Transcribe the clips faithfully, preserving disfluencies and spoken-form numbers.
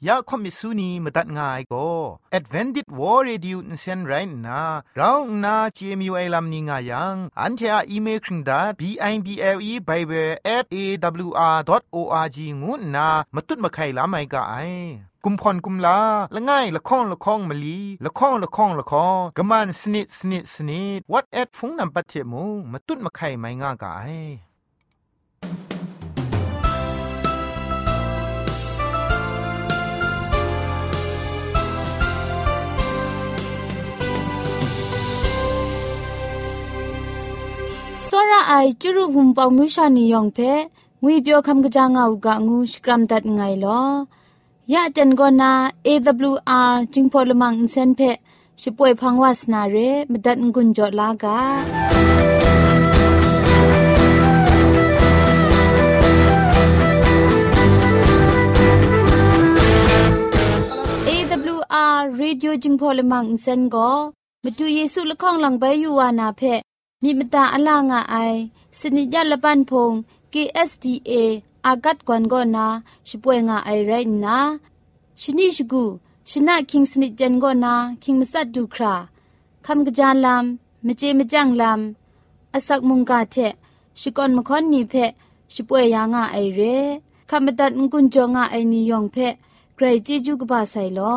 ยาคอมิสุนีมตัดง่ายก็ Advented War Radio นเซนไรนะเราหน้า จี เอ็ม ยู ไอ ลัมนิงายังอันเทออีเมลคิงดา บี ไอ บี แอล อี Bible แอท เอ ดับเบิลยู อาร์ ดอท โอ อาร์ จี งูนะมาตุ้ดมาไข่ลาไม่กะไอกุมพรกุมลาละง่ายละข้องละข้องมะลีละข้องละข้องละข้องกะมันสนิดสนิดสนิด What at ฟงนำปัจเจมูมาตุ้ดมาไข่ไม่ง่ากะไอစောရအိုင်ကျရုံပေါင်မြရှာနီယောင်ဖဲငွေပြောခမ်ကကြငါဥကငူစကရမ်ဒတ်ငိုင်လောยะจันกอนา เอ ดับเบิลยู อาร์ จิงพอลมังอินเซนเพชิป่วยพังวาสนาเรมดัดงุนจอลากา เอ ดับเบิลยู อาร์ Radio จิงพอลมังอินเซนก็มาดูเยซูละข้องหลังใบยูวานาเพมีมตาอลางาไอสนิยะละปันพง เค เอส ดี เอ อากัดกวนกอนาชิป่วยงาไอไรนะชนิชกูชนะคิงสนิจันกอนาคิงมัสัดดูคราคำกระจานลำมเจมจังลำอสักมุงกาเทชิกอนมคอนนีเพชิป่วยยางาไอเรคำบัดงกุนจงาไอนิยองเพไกรจีจูกบาไซลอ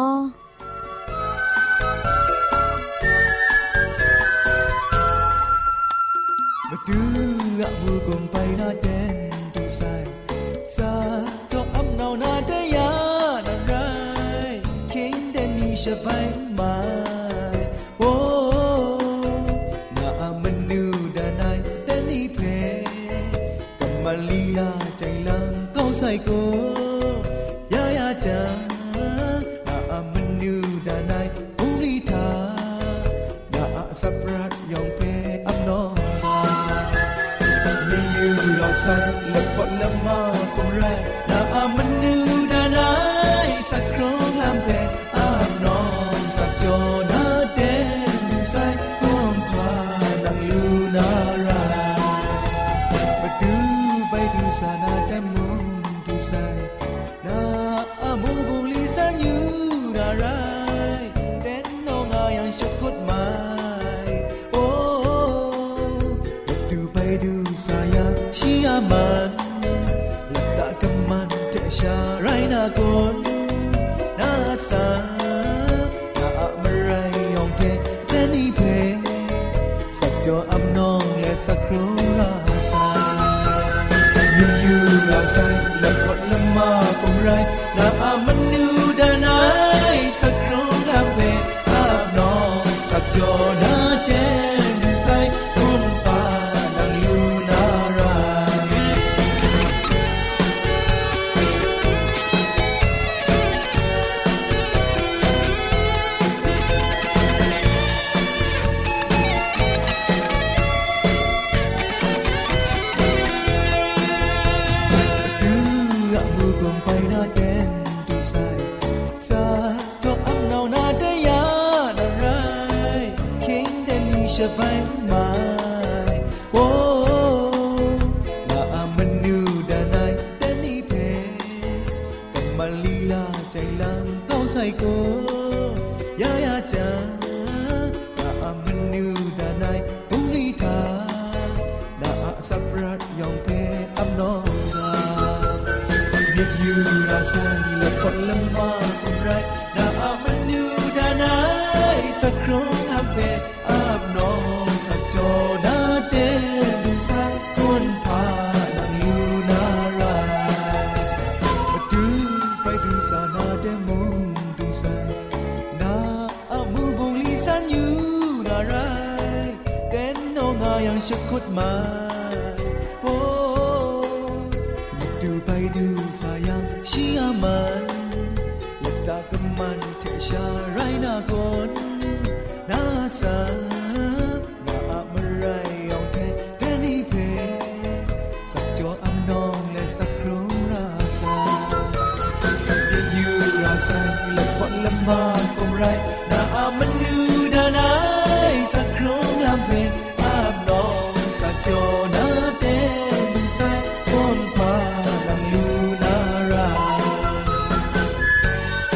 มาดูอะมูกมไปนาเดนดูไซซาโตอัมนาวนาเดยานาไรคิงเดนีชะไปมาโอ้นาอามันนูดานายเดนีเพกัมมาลีลาใจลังก้าวใส่กูยายาจานาอามันนูดานายอุริธานาอาสับรัดยองเพอัมนอเราใส่ละพอละมาคงไรนาอามันนูดานายสักครั้งลำเพอาบน้องสักจอนาเดนดูใส่ก้มพาดังลูนารามาดูไปดูสานาเดมุงดูใส่นาอามูบุลีสันยูนาไรเดนน้องอายังชกกฎหมายโอ้มาดูไปดูสายาชีอามันลักตะกัมมันเทชาไรนาโกนนาสานาอะมะไรยองเพเจนีเพสักจออัมนองและสักครูราซามีอยู่ราซาและพอละมาคงไรนาอะมันนูดานายสักครูลำเพอาบน้องสักจอนาเดนดูไซกุมปาดังลูนาจะไปมาโอ้นาอามันนูดานายเดนีเพกัมมาลีลาใจลังก้าวใส่กูยายาจานาอามันนูดานายอุริธานาอาสับรัดยองเพอัมนองกาเรียกยูราซาและพอละมาคงไรนาอามันนูดานายสักครั้งอับเบอาบน้องสักจอนาเดดูไซก้นพาดังลูนารามาดูไปดูสานาเดมุงดูไซนาอามูบุลีสันยูนาไรเต้นน้องอายังชกกฎหมายโอ้มาดูไปดูสายังชีอามันลักตะกัมมันเทชาไรนาโกนนาสานาอะมะไรยองเทเดนีเพสักจออัมนองและสักครูราซาเรียกยูราซาและพอละมาคงไรนาอะมันนูดานายสักครูลำเพอาบน้องสักจอนาเดดูไซก้นพาดังลูนารา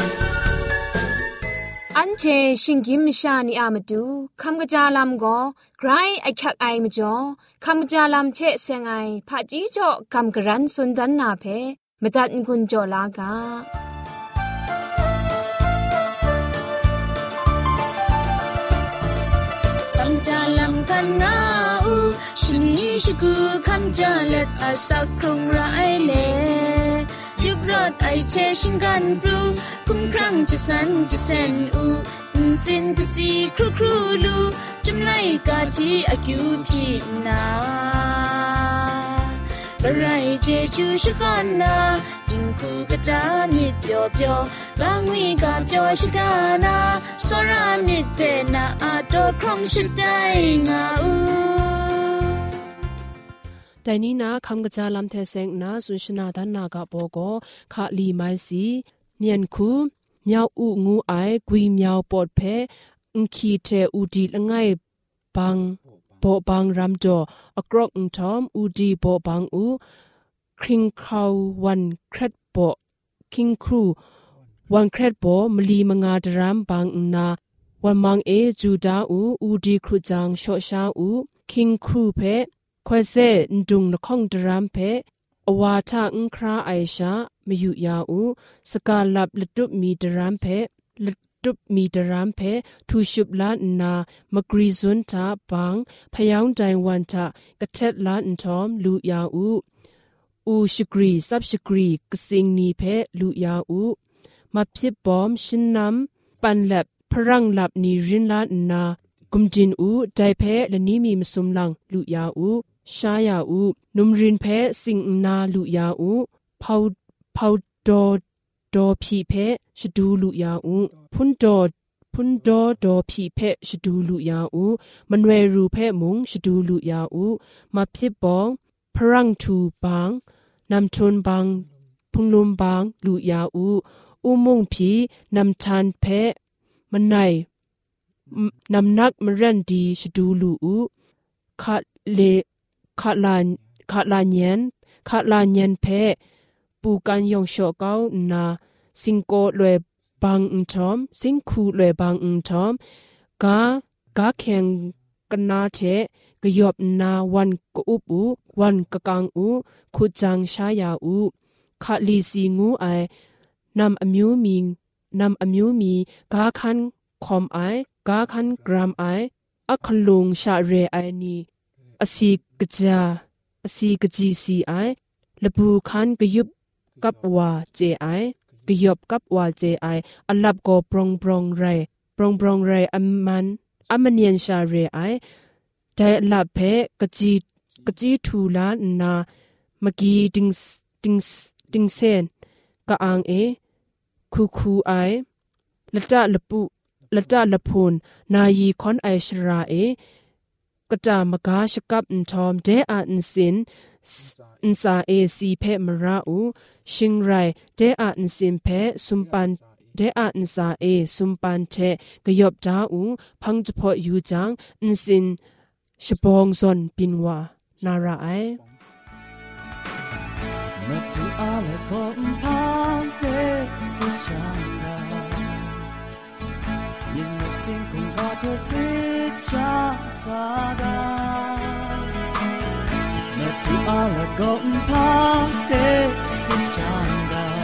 เชชิงกิมชานีอามาดูคำกะจาลำก็ไกรไอคักไอมาจ่อคำกะจาลำเชเซงไอผาจีจ่อคำกะรันสุนดันนาเพมตัดกุญจ่อลากาคำจาลำกันนาอูชินนี้ชกูคำจาเล็ดอาสักครุงไรเล่ยุบรถไอเชชิงกันปลูคุ้มครั้งจะสันจะเซนอูจินกุซีครูครูลูจุมไลกาจีอากิวพีนาบะไรเจจูชกันนาจิงคูกะจามิดเปียวเปียวบางวีกาเปียวชกานาสรามิดเปนาอาโตครองชิดได้งาอูแต่นี้นะคำกระจาลำเทเซงนะสุนชนาดันนากะโปโกคาลีไมซีเมียนคูเมียวอูงูไอกวีเมียวปอดเพอุงคีเทอูดีละไงบังโปบังรัมจออกรอกอุงทอมอูดีโปบังอูคริงคราววันเครดโปคิงครูวันเครดโปมลีมงาดรามบังนาวันมังเอจูดาอูอูดีครูจังโชชาอูคิงครูเพควเซนดุงนคงดรามเพอวาทาอุงคราไอชามยุยาอูสกาลับลตุมีดรามเพลตุมีดรามเพทูชุบลานนามกรีซุนทาบังพยองใจวันทากะเท็ดลานทอมลูยาอูอูชกรีซับชกรีกสิงนีเพลูยาอูมาพิบอมชินนำปันแลบพรังลับนีรินลานนากุมจินอูไดเพและนี้มีมสุมลังลูยาอูชายาอูนุมรินเพสิงนาลุยาอูพาวพาวดอดอพีเพชดูลุยาอูพุนดอพุนดอดอพีเพชดูลุยาอูมันเวรูเพมุงชดูลุยาอูมาพิบองพรังทูบังนำชนบังพุงลุมบังลุยาอูอุมงพีนำทานเพมันไหนนำนักมรันดีชดูลูอูคาเลคาลาคาลาเนียนคาลาเนียนเพปูกันยองโชเกานาสิงโกลวยบังอุทอมสิงคูลวยบังอุทอมกากาแข่งกันนาเทกยอบนาวันกอุบอูวันกะกังอูคุจังชายาอูคาลีซีงูไอนำอมิวมีนำอมิวมีกาคันคอมไอกาคันกรามไออัคลุงชาเรไอนีอสีกจาอสีกจีซีไอละบูคันกยุบกับวาเจไอกยบกับวาเจไออัลลับโกปรองปรองไรปรองปรองไรอัมมันอัมมันเนียนชาเรไอแต่ลับเพกจีกจีทูลานาเมกีดิงดิงดิงเซนกะอังเอคูคูไอละตะละปุละตะละพูนนายีคอนไอชราเอกะตามกาชกับอินทอมเดอาอินสินอินซาเอซีเพมราอูชิงไรเดอาอินสินเพสุมปันเดอาอินซาเอสุมปันเทกยบดาอูพังจะพออยู่จังอินสินชบองซอนปินวานาราไอนับถืออะไรก็พังเด็กสิชายิ่งไม่สิ่งคงก็เธอสิชาสาดานับถืออะไรก็พังเด็กสิชาดา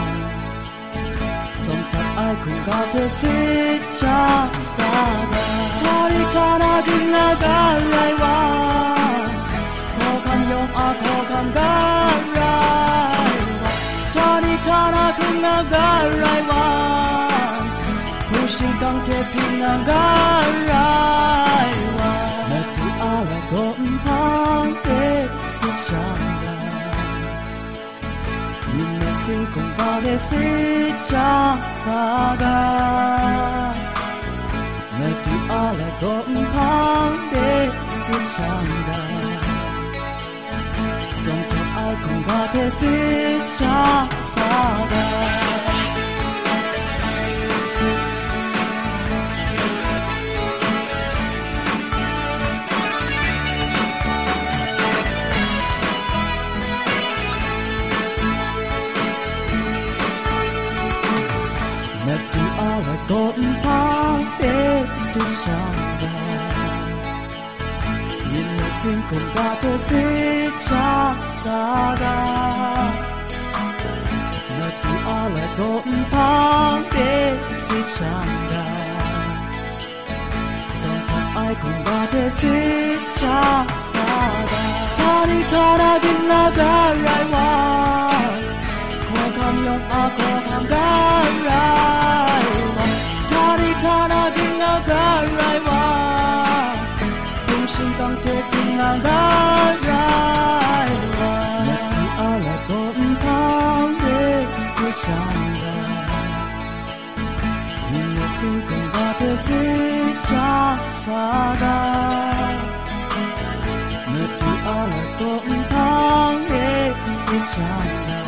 สมทับไอคงก็เธอสิชาสาดาทาริทานากินนาการไรวะขอคำยอมอาขอคำการไรทาริทานากินนาการไรวะผู้ชิงกังเทพินาการไรวะนับถืออะไรก็พังเด็กสิชาดายิ่งไม่สิ่งคงก็เธอสิชาสาดานับถืออะไรก็พังเด็กสิชาดาสมทับไอคงก็เธอสิชาสาดานับถืออะไรก็พัง是伤感。你那心空把的是长沙的，那主阿拉东旁的是伤感。送他爱空把的是长沙的，他的他那跟那个来往。คำยองอาขอคำกันไรวะทาริทานาดิงอากันไรวะพุ่งชิงกังเทกิงอากันไรวะนักที่อาลาต้นทางเดสิชังรายินดีสิ่งคงบาเทสิชาสาดานักที่อาลาต้นทางเดสิชังรา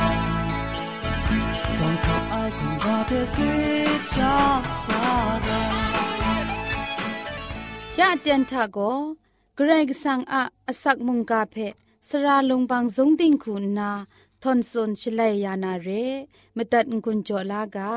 ชาเตียนทาโกเกรกสังอาอสักมุงกาเพสราลงบางสงติงคุณนาทอนซนชลัยยานาเรมตัดกุญจลากา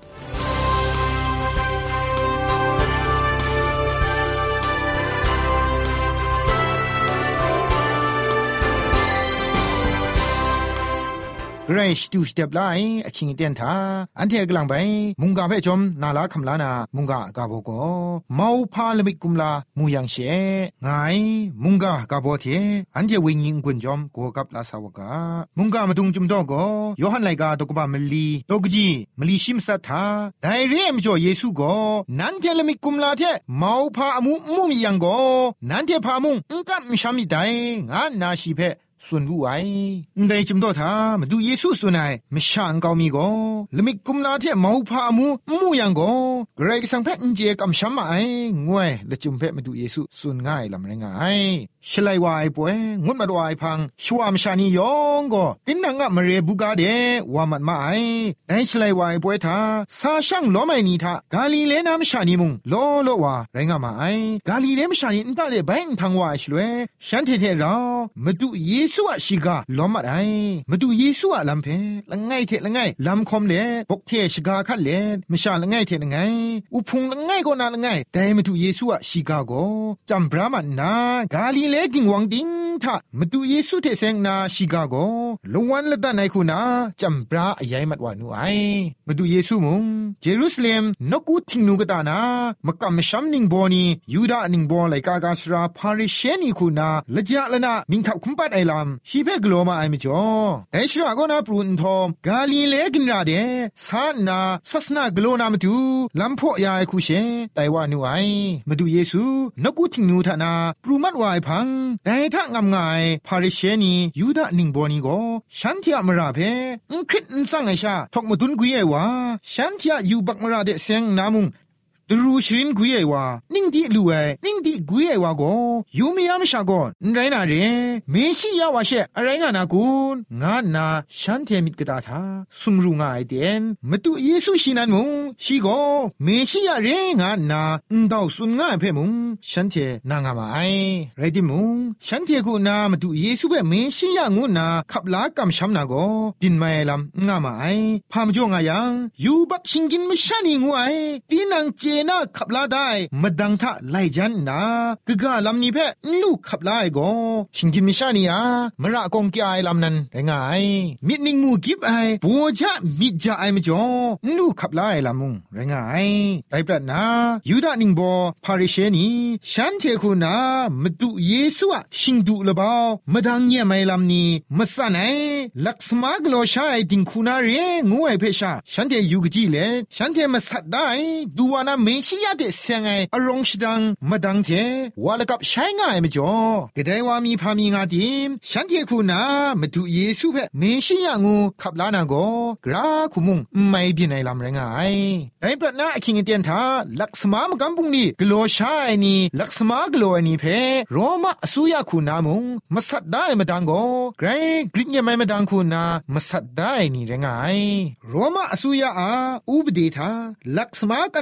เรชตูสเตปไลอคิงเตียนทาอันเทกลังไปมุงกาเพ่จอมนาลาคำลานามุงกากาโบโกเมาพาลมิกุมลามูยังเชไงมุงกากาโบเทอันเทวิญิงกุนจอมโกกับลาสาวกามุงกามาตุงจุมโตโกยอหันไลกาตกบะมลีตกจีมลีชิมสัทธาไดเรมจ่อเยซูโกนันเทลมิกุมลาเทเมาพาอมูมุมยังโกนันเทพามุงอุกับมชามิไดงานาชีเพ่ส่วนรู้ไว้ได้จำตัวท่ามาดูเยซูส่วนไหนไม่ช่างเกามีก็ละมิกุมลาเทมาอุปามูมูยังก็เกรกสังเพนเจกำช้ำมาไอ้งวยละจุมเพมาดูเยซูส่วนง่ายลำไรง่ายฉลัยว่าไอ้ป่วยงดมาดูไอ้พังชัวมชานียองก็ตินนังอะมาเรบุกาเดว่ามันมาไอ้ไอ้ฉลัยว่าไอ้ป่วยท่าซาช่างล้อไม่นีท่ากาลีเลนามชานีมุงล้อล้อว่าไรงามาไอ้กาลีเลมชานีนั่นเลยใบทางว่าไอ้ช่วยฉันเทเทเรามาดูเยซูอะชิกาล้อมาไอ้มาดูเยซูอะลำเพละไงเทละไงลำคอมเลปกเทชิกาคัดเลไม่ชาละไงเทละไงอุพงละไงก็น่าละไงแต่มาดูเยซูอะชิกาโกจำพระมันนากาลีเลกิงวังดิงท่ามาดูเยซูเทเซงนาชิกาโกลวันละตาไหนคุณนาจำพระอายมัดวานูไอมาดูเยซูมุงเยรูซาเล็มนกูทิงนูกตานามกำมชัมนิงบอนียูดานิงบอไลกากาสราพาริเชนีคุณนาละจาละนานิงขับคุมปัดไอลามชีเพกโลมาไอมิจ่อเอชราโกนาปรุนทอมกาลีเลกินราเดซานาสัสนากโลนามาดูลำพ่อยาคุเชไตวานูไอมาดูเยซูนกูทิงนูทานาปรุมัดวายพังแต่ถ้างำง่ายพาริเชนียูดานิงบอนีโกฉันที่อเมราเพอุคริตนสังไอชาทอกมาตุนกุยเอวาฉันที่ยูบักมราเดเซงนามุงดรูชรินกุยเอวานิ่งดีลูเอนิ่งดีกุยเอวาโกยูมียามชาโกนไรนาเรเมชิยาวาเชอะไรงานากุนงานาฉันเทมิดกตาทาสุมรุงไอเดนมาตุเยซูชินันมุงชีโกเมชิยาเรงานาอุนดาวสุนง่ายเพมุงฉันเทนางามาไอไรดิมุงฉันเทกูนามาตุเยซูเปเมชิยางูนาขับลากำช้ำนาโกดินไม่ลำงามาไอพามจ่องายังยูบักชิงกินไม่ชานีงูไอตีนังเจน่าขับลาได้มาดังท่าไลจันนากะกะลำนี้เพลูกขับลาไอโกชิงกินไม่ชานีอะมระกงกีไอลำนั้นไรงายมิดนิงมูกิบไอปัวจะมิดจะไอมจ่อลูกขับลาไอลำมุงไรงายไอปรัดนายูดานิงบอพาริเชนีฉันเทคูนามาดูเยซูอะชิงดูละบ่าวมาดังเงียไม่ลำนี้มาสั่นไอลักษมากโลชาไอดิงคูนาเรงวยเพชาฉันเทยูกจีเลฉันเทมาสัดได้ดูวานาเมชิยาเดเซงไออารมณ์ชดังมาดังเทวาลกับใช้ง่ายมจ่อกระไดว่ามีพามีงาดิมฉันเทคูนามาดูเยซูเพเมชิยางูขับลานาโกกราคุมุงไม่บินไอลำแรงไงไอปรัดนาคิงเตียนทาลักษมามกำปุงนี่กลัวชายนี่ลักษมากลัวนี่เพโรมาอสุยาคูนามุงมาสัดได้มาดังโกไกรกริกยังไม่มาดังคูนามาสัดได้นี่แรงไงโรมาอสุยาอาอุบดีทาลักษมากันเปาปุงดี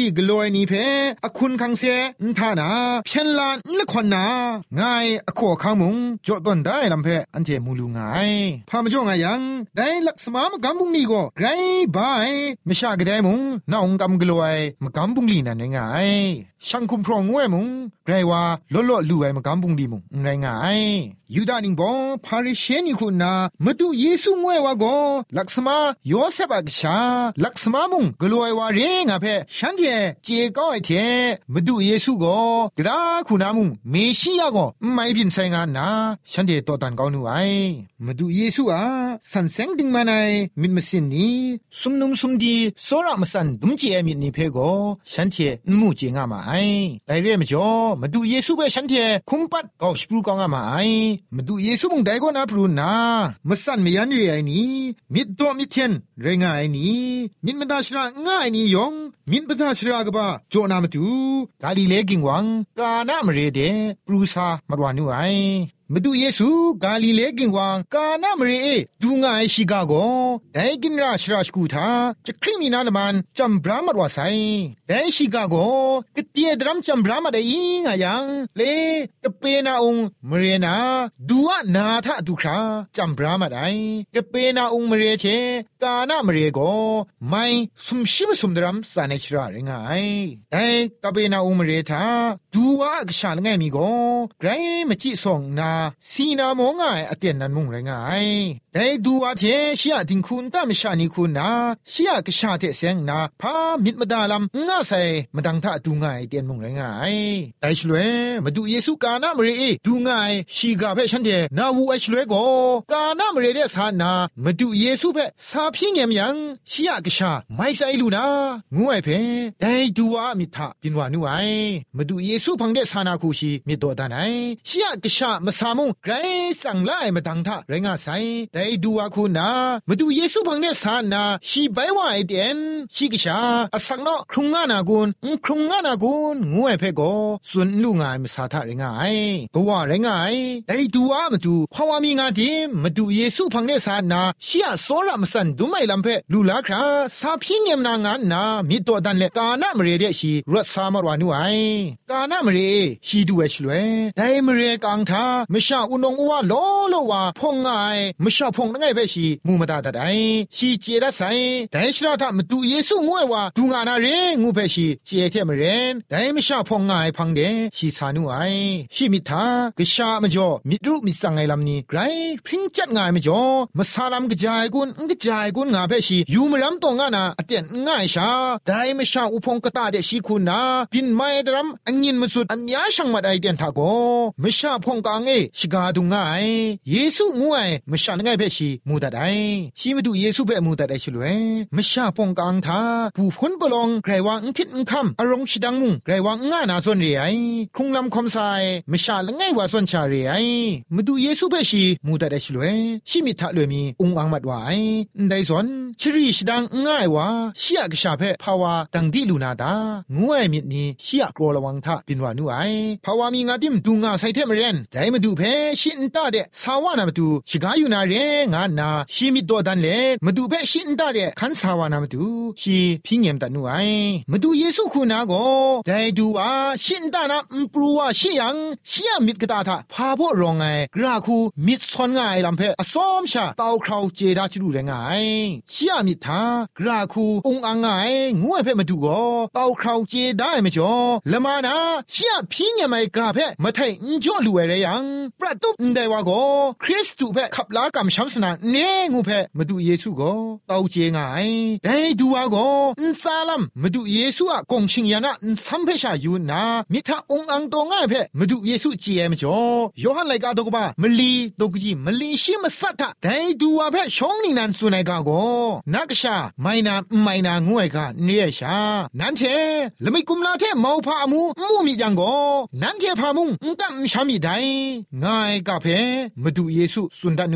กลอยนี้เพอคุณคังเซนทานาเพียนลานละคนนาไงอโคขามุงจดต้นได้ลำเพอันเจมูลูไงพามจ่อไงยังได้ลักษมามกำบุงนี่ก็ไกรบายไม่ชากระไดมุงน้องกำกลอยมกำบุงลีนั่นไงช่างคุมพรองงวยมุงไกรว่าล้อล้อลู่ไอมกำบุงดีมุงไงไงยูดานิงบอพาริเชนิคุณนามาดูเยซูงวยวาก็ลักษมาโยเซฟอักษาลักษมามุงกลอยวาเรงาเพฉันเทเจก็ไอเทมาดูเยซูก็กระคุณามุงเมชิยาก็ไม่พินไซงานนาฉันเทต่อตันก้าวนูไอมาดูเยซูอ่ะสันเซงดิงมาไนมินมสินนี้สุมนุมสุมดีโซระมสันดุมเจมินนี่เพก็ฉันเทมูเจงามาไอแต่เรื่องมจ่อมาดูเยซูเปฉันเทคุมปัดก็สปรูกงามาไอมาดูเยซูมุงได้ก็นาพรูนามาสั่นไม่ยันเรียนี้มิดตัวมิดเทนเรงไงนี้มิดมันดาชราง่ายนี้ยองมิดมันดาชรากบ้าโจนามาดูกาลิเลกิงวังกาหน้ามเรเดปรูซามารวานูไอมาดูเยซูกาลิเลกิงวังกาหน้ามเรเอดูง่ายชิกาโกแต่กินราชราชกูทาจะคริมินาลมันจำบรามารวาไซแต่ชิกาโกกเตียดรัมจำบรามาได้ยิงยังเลตเปนาองมเรนาดูว่านาทาดูคราจำบรามาได้กเปนาองมเรเชกาหน้ามเรโกไม่สมชิมสมดรัมสานชราเรงไงแต่กเปนาองมเรทาดูว่ากษาลไงมีโกไกรมจิส่งนาสีนามงไงอเตียนนันมุงเรงไงแต่ดูว่าเทชียดิงคุณตามชานิคุณนาชียกษาเทเสงนาพามิดมาดาลัมง่าใส่มาดังท่าดูง่ายเตียนมุงเรงไงแต่ชลวยมาดูเยซูกาหน้ามเรเอดูง่ายชีกาเพฉันเดนาวูไอชลวยโกกาหน้ามเรเดสานามาดูเยซูเพซาพิงเงมยังชียกษาไม่ใส่ลูนางวยเพแต่ดูว่ามิทาปินวานูไอมาดูเยซูพังเดสานาคูชีมิโดดานไอชียกษามาสามุงไกรสังไลมาดังท่าเรงาไซแต่ดูว่าคุณนามาดูเยซูพังเดสานาชีไปว่าไอเดียนชีกษาอสังนอครุงงานากุนครุงงานากุนงวยเพโกส่วนลูงายมาสาทาเรงาไอตัวเรงาไอแต่ดูว่ามาดูภาวะมีงาดีมาดูเยซูพังเดสานาชียโซระมาสันดูไม่ลำเพลูลาคราซาพิงเงมนางานนามิตัวดันเลกาหน้ามเรเดชีรัสสามารวานูไอกาหน้ามเรชีดูเอชลเวแต่มเรกังทามชาอุนงอวาโลโลวาพงไงมชาพงนั่งไงเพชีมูมาตาตาไดชีเจดาไซแต่ชราทามาดูเยซูงวยวาดูงานาเรงูเพชีเจเทมเรนแต่มชาพงไงพังเดชีสานูไอชีมิทากษามจ่อมิรูมิสังไงลำนี้ไกรพิงจัดไงมจ่อมาสาลำกระจายกุนกระจายกุนงาเพชียูมรำตงงานาอเตียนง่ายชาแต่มชาอุพงกตาเดชีคุณนาปินไม่ดรัมอันยินมาสุดอันยาช่างมาได้เดียนทาโกมชาพงกางเอชิกาดุงไงเยซูงวยมชาไงเพชีมูดาไดชีมาดูเยซูเบมูดาไดชลเวมชาพงกางทาผู้พ้นปลองไกรวังคิดคำอารมณ์ชิดังมุงไกรวังง่านาส่วนเรียคงลำคมสายมชาละไงว่าส่วนชาเรียมาดูเยซูเบชีมูดาไดชลเวชิมิทะเลยมีองค์อังมัดไว้ได้ส่วนชรีชิดังง่ายว่าเชียกชาเพภาวะดังดีลูนาดางวยมิดนี้เชียกรอระวังทะปินวานูไอภาวะมีงาดิมดูงาไซเทมเรนแต่มาดูเพชินตาเดสาวานามาดูชิกาอยู่นาเรงานาชีมิดโดดันเลมาดูเพชินตาเดขันสาวานามาดูชีพิงเงมตันนูไอมาดูเยซูคุณาโกแต่ดูว่าชินตานะมปรูว่าชิยังเชียมิดกตาทะพาพวรองไงกราคูมิดซอนไงลำเพอซ้อมชาเตาคราวเจดาจิรูเรงไงเชียมิดทากราคูองอังไงงวยเพมาดูโกเตาคราวเจได้ไม่จ่อละมานะเชียพิงเงไม่กาเพมาไทยจ่อลูเอเรยังประตูได้ว่าโกคริสตูเพขับลากำช้ำสนาเนงูเพมาดูเยซูโกเตาเจไงได้ดูว่าโกอินซาลัมมาดูเยซูอะกงชิงยานะอินซัมเพชาอยู่นามิทาองอังตง่ายเพมาดูเยซูเจไม่จ่อยอหันไลกาตกบ้ามลีตกจีมลีชิมสัตตะได้ดูว่าเพชองนี่นันสุนัยกาโกนักชาไม่นาไม่นางวยกาเนียชานั่นเทละไม่กุมลาเทเมาพามูมูมีจังโกนั่นเทพามุงตั้มชามีได้ง่ายกาเพมาดูเยซูสุนดานุไอ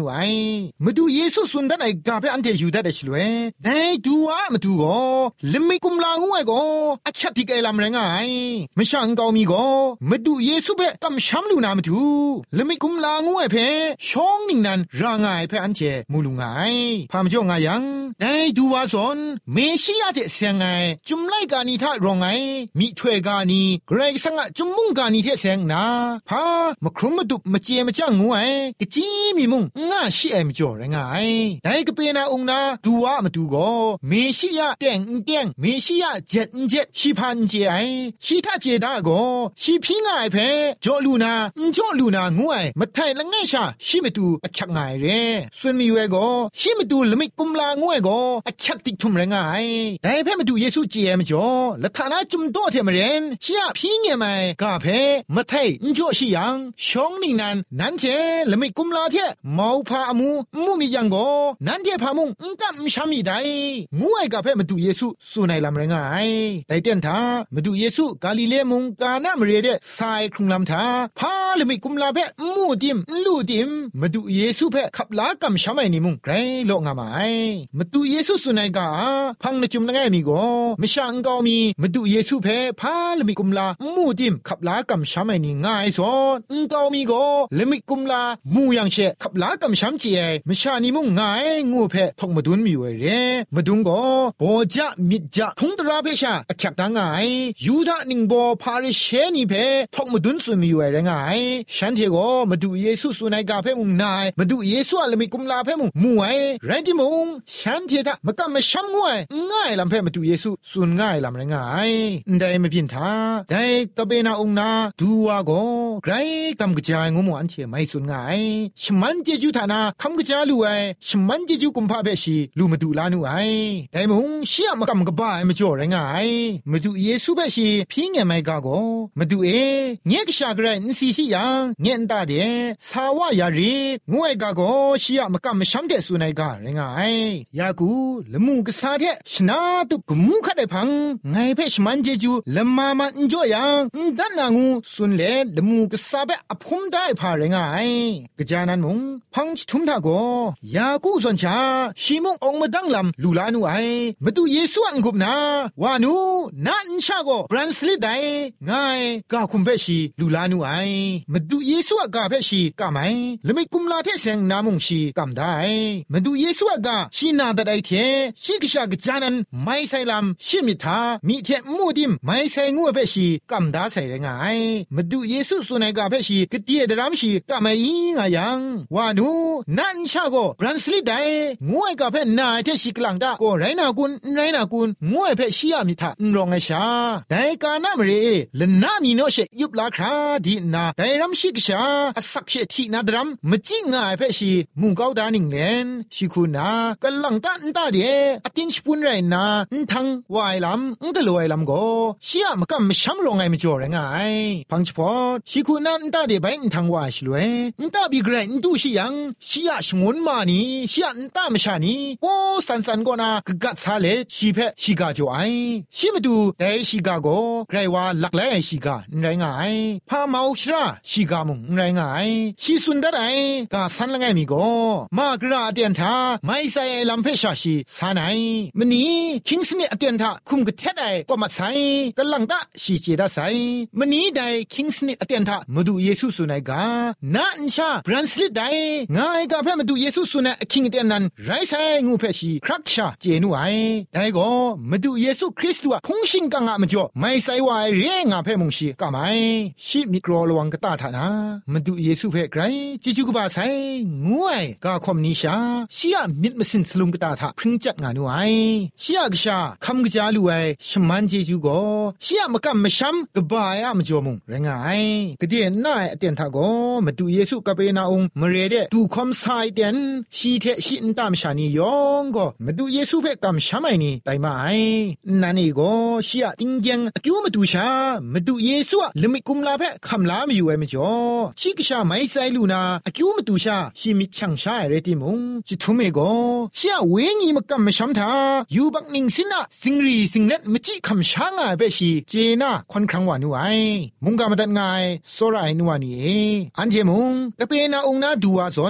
มาดูเยซูสุนดันไอกาเปอันเทยูดัดเดชลเวได้ดูว่ามาดูก็ลิมิกุมลางวยก็อัจฉริกไอลำแรงไงไม่ช่างเกามีก็มาดูเยซูเปกำช้ำลูนามาดูลิมิกุมลางวยเพช่องนิ่งนั้นร่างไงเพอันเทมูลุงไงพามจ่องไงยังได้ดูว่าสนเมชิอาเทเสียงไงจุมไลกานีท่ารองไงมีถ้วยกานีเกรกสังจุมมุงกานีเทเสียงนาพามครุมมาดุมาเจมาจ้างงวยกจีมีมุงง่าชิเอมจ่อแรงไงได้ก็เป็นนาองนาดูว่ามาดูก็เมชิยาเตียงเตียงเมชิยาเจ็ดเจ็ดชิพันเจไอชิท่าเจดาก็ชิพิงไงเพจ่อลูนาจ่อลูนางวยมาไทยละไงชาชิมาดูอักชักไงเร่ส่วนมีเวก็ชิมาดูละไม่กุมลางวยก็อักชักติดทุ่มแรงไงได้เพมาดูเยซูเจมจ่อละฐานะจุมโตเทมเรนชิยาพิงเงไมกาเพมาไทยจ่อชิยังช่องนิ่งนั้นนั้นเจละไม่กุมลาเทมาวพามูมูมียังก็นั้นเทพามุงกัมชามีได้งวยกาเพมาดูเยซูสุนัยลำแรงไงแต่เตียนทามาดูเยซูกาลิเลมุงกานาเมเรเดสายครุงลำทาพาละไม่กุมลาเพมูดิมลูดิมมาดูเยซูเพขับลากัมชาไม่นิมุงไกรโลงามาไอมาดูเยซูสุนัยกาพังนจุมละไงมีก็ไม่ช่างก็มีมาดูเยซูเพพาละไม่กุมลามูดิมขับลากัมชาไม่นี่ง่ายสอนก็มีก็ละไม่กุมลามูยังเชขับลากัมชามจีไอไม่ชานิมุงง่ายงูเพทงมาดุนมีไว้เร่มาดุงก็โบจะมิดจะทงตราเพชาอักขักตังไงยูดาหนิงโบพาริเชนีเพทงมาดุนสุมีไว้เร่งไงฉันเทก็มาดูเยซูสุนัยกาเพมุงนายมาดูเยซูละไม่กุมลาเพมุงมวยไรที่มุงฉันเทตะมากำมาช้ำงวยง่ายลำเพมาดูเยซูสุนง่ายลำเร่งไงได้ไม่พินทาได้ก็เป็นนาองนาดูว่าก็ไกรกำกระจายงูมัวอันเทียไม่สุนง่ายฉมันเจจูฐานะคำกระจายลู่ไอฉมันเจจูกุมภาเบชีลู่มาดูลานูไอแต่มุงเชี่ยมากำกระบ้าไม่จ่อแรงไงมาดูเยซูเบชีพิงเงไม่กาโกมาดูเอเงี้ยกชากระไรสิสิยังเงี้ยตาเดสาวายารีงวยกาโกเชี่ยมากำไม่ช้ำเดสุนัยกาแรงไงยากูละมูกษาเดชนะตุกมูขัดได้พังไงเพชมันเจจูละมามันจ่อยังดันนางูสุนเลละมูกษาเบอพุมได้พาแรงไงกะจานันมุงพังทุมทาโกยากูส่วนชาชิมงองมาดังลำลูลานูไอมาดูเยซูอังกุบนาวานูนันชาโกบรันสลิดไดง่ายกาคุมเปชีลูลานูไอมาดูเยซูกาเปชีกาไมละไม่กุมลาเทเซงนามุงชีกำได้มาดูเยซูกาชีนาดไดเทชิกชากจานันไม่ใส่ลำชิมิทามีเทมูดิมไม่ใส่งัวเปชีกำดาใส่ไงมาดูเยซูสุนัยกาเปชีกเตียดรามชีกาไม่งายังวานูนันชาโกบรันสลิดไดงวยกาเปนายเทชิกลังดาโกไรนากุนไรนากุนงวยเพชิยามิทารองไอชาแต่กานาเมเรลนามีโนเชยุบลาคราดีนาแต่รำชิกชาสักเชทีนาดรัมมจิงายเพชีมุงเกาดานิงเลนชิคูนากะลังตาอันตาเดอตินชปุนไรนาอันทังวายลำอันตะลอยลำโกชิยามกำมชัมรองไอมจ่อแรงไงพังชพอชิคูนาอันตาเดไปอันทังวายชลวยอันตาบีเกรนดูชิยังชิยาชงวนมานีชิยันตามชานีโอสันสันก็นากกัดซาเลชีเพชิกาจ่อไอชิมาดูแต่ชิกาโกไกรว่าหลักแหล่ชิกาไรไงพาเมาชราชิกามุงไรไงชิสุนดาไดกาสันละไงมีโกมากระเตียนทาไม่ใส่ลำเพชาชีสาไนมันนี้คิงสมิอเตียนทาคุมกะเทไดก็มาใส่กะลังตาชีเจดาใส่มันนี้ไดคิงสมิอเตียนทามาดูเยซูสุนัยกานาอันชาบรันสลิดไดง่ายกาเพ่มาดูเยซูสุนัยคิงเตียนนั้นไรใส่งูเพชีครักชาเจนูไอได้ก็มาดูเยซูคริสต์ว่าพงชิงกังอะมจ่อไม่ใส่วายเรงาเพ่มงชีกะไมชิมิโครระวังกะตาทานะมาดูเยซูเพ่ไกรจิจุกบาใส่งูไอกาคอมนิชาชิยามิดมสินสลุงกะตาทาพริ้งจักงานูไอชิยากะชาคำกะจาลูไอชมันเจจูโกชิยามะกะมะชัมกะบายอะมจ่อมุงแรงไงกะเดียนน่าอเตียนทาโกมาดูเยซูกะเปนาองมะเรเดดูคอมไซเดนชีเทชินตามชานียองโกมาดูเยซูเพ่กำชาไมนี่ไตมาไอนั่นนี่โกชิยาติงเจงอะกิวมาดูชามาดูเยซูอะละมิกุมลาเพ่คำลาไม่อยู่ไอมจ่อชิกะชาไม่ใส่ลูนาอะกิวมาดูชาชิมิชังชาเรติมุงจิทุเมโกชิยาเวงีมะกำมะชัมทายูบักนิงสินะสิงรีสิงเน็ตมจิคำชางาเปชีเจนาคอนครังวานูไอมุงกามาตัดงายโซราไอนูวานีเออันเจมุงกะเปนาองนาดูวาซอนชิ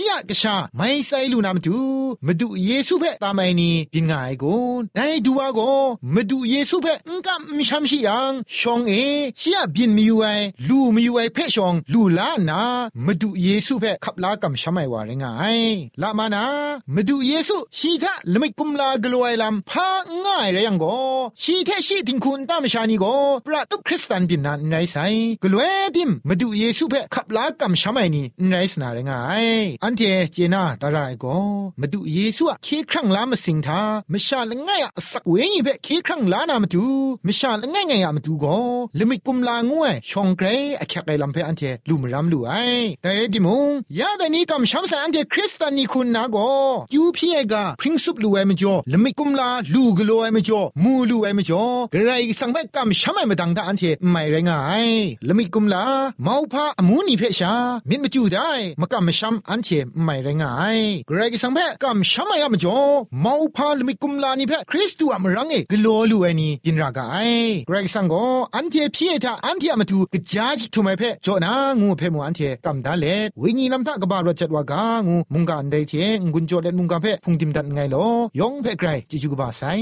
ชียกะชาไม่ใส่ลูนามตูมาดูเยซูเพ่ตามไอนี่ปินง่ายกูได้ดูว่ากูมาดูเยซูเพ่งกัมชัมชียังชองเอชียบินมีอยู่ไอลูมีอยู่ไอเพ่ชองลูลานามาดูเยซูเพ่ขับลากัมชัมไอวาเรงายละมานามาดูเยซูชีทะละไม่กุมลากลัวไอลำพาง่ายเรียงกูชีเทชีติงคุณตามชานีกูประตูคริสตันปินนันไรไซกลัวดิมมาดูเยซูเพ่ขับลากัมชัมไอนี่ไรสนาเรงายอันเทเจนาตารายกูมาดูเยซูอะเคครั้งลามาสิงทามชาละง่ายอะสักเวงีเพ่เคครั้งลานามาดูมชาละง่ายง่ายอะมาดูกูละไม่กุมลางวยชองเกรอะแค่ไกลำเพ่อันเทลูมรำลูไอแต่เรดิมงยาแต่นี้กัมชัมไซอันเทคริสตันนี่คุณนะกูยูพีเอกาพริ้งซุปลูไอมจ่อละไม่กุมลาลูกลัวไอมจ่อมูลูไอมจ่อกระไรสังเพ่กัมชัมไอมาดังตาอันเทไม่ไรงายละไม่กุมลาเมาพาอมูนี่เพ่ชามิดมาจูได้มากัมชัมอันเทไม่ไรงายกระไรสังเพ่กัมชัมไอมจ่อเมาพาละไม่กุมลานี่เพ่คริสตัวมรังเอกลัวลูไอนี่ยินรากายกระไรสังก็อันเทพี่เอทาอันเทมาดูกจ้าจิทุไม่เพ่จ่อนางูเพ่มัวอันเทกัมดาเลวิญญาณทักบารวจัดว่ากางูมุงกันได้เทงุนจ่อเล็ดมุงกันเพ่พุงดิมดันไงลอยองเพ่ไกรจิจูกบาไซ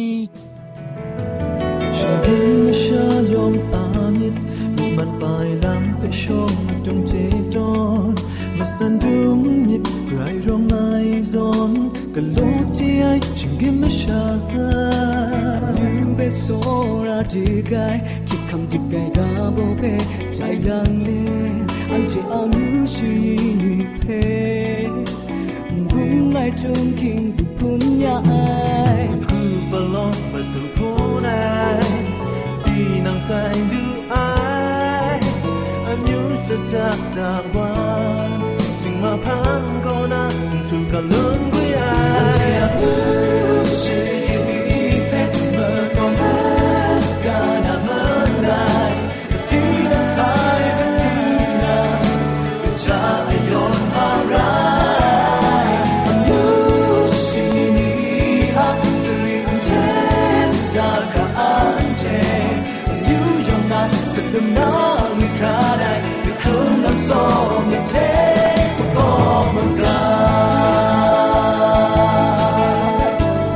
ฉันเห็นไม่ใช่ยอมอามิดมุมันไปลำไปชมจงเจดอนมาสันดุงมิดไรร้องไห้ซอนก็โลจีไอฉันกินไม่ใช่ยูเบโซราดีไกคิดคำที่ไกกาโบเปใจลังเลอันที่อามิชีนิเพบุ้งไอทุ่งคิงบุพุนยาไอคือปลอกมาสู่ผู้ใดที่นั่งใส่ดูไออันยูสะดักจากวันสิ่งมาพันก็นั่งถูกกันลุ้นกุยไออันที่อามิชีนิเพเมื่อก่อนรักกันเมื่อไรที่นั่งใส่เป็นที่นั่งจะยอมอะไรThe now we cried we couldn't have saw me take oh my God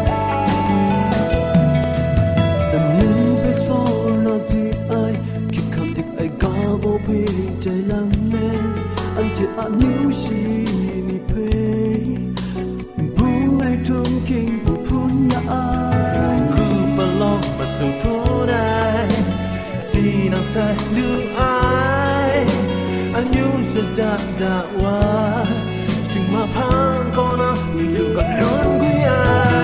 The moon be so not the eye keep come the I gabo be jai lang le until I knew she me pay boom I don't king bu pun ya ai group along but so put Iนางใส่ลูไออันยูสะดักดาว่าสิ่งมาพังก็นะมีทุกข์กับลุ้นกุยไอ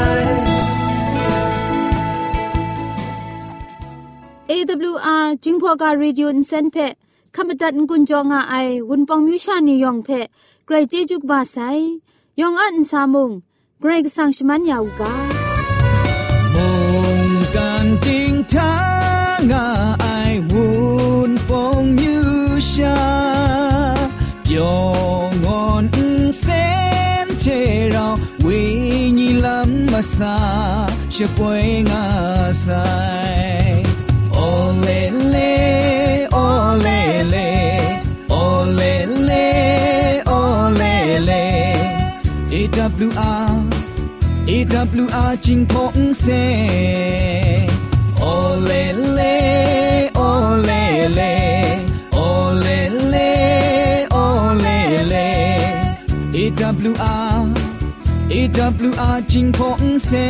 เอ ดับเบิลยู อาร์ จิงพอกาเรดิโออินเซนเพขมตัดกุญจงอาไอวุนปองมิวชานียองเพไกรเจจุกบาไซยองอันซามุงไกรกสังชมันยาวกามงกันจริงทางไอวุนปองมิวชายองอนเซนเทเราวิญญาณมาซาเชื่อป่วยงาไซโอเลเลโอเลเลโอเลเลโอเลเล เอ ดับเบิลยู อาร์ เอ ดับเบิลยู อาร์ จิงพงเซโอเลเลโอเลเลโอเลเลโอเลเล เอ ดับเบิลยู อาร์ เอ ดับเบิลยู อาร์ จิงพงเซ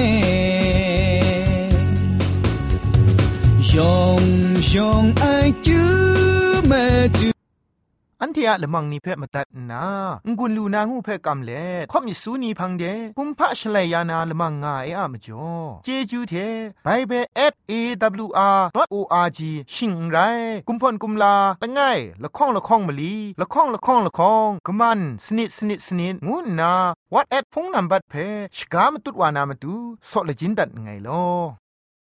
ยองยองไอจูเมจูอันเทียละมังนิเพ่มาตัดนางุนลูนางูเพ่กำเล่ข่อมิสูนีพังเดกุมพะชลัยยานาละมังงาเออะมจ่อเจจูเทไบเบิล แอท เอ ดับเบิลยู อาร์ ดอท โอ อาร์ จี ชิงไรกุมพ่นกุมลาละง่ายละข้องละข้องมะลีละข้องละข้องละข้องกะมันสนิดสนิดสนิดงูนาวัดแอดพงนัมบัดเพ่ชกามตุดวานามตุซอเลจินดัดไงลอ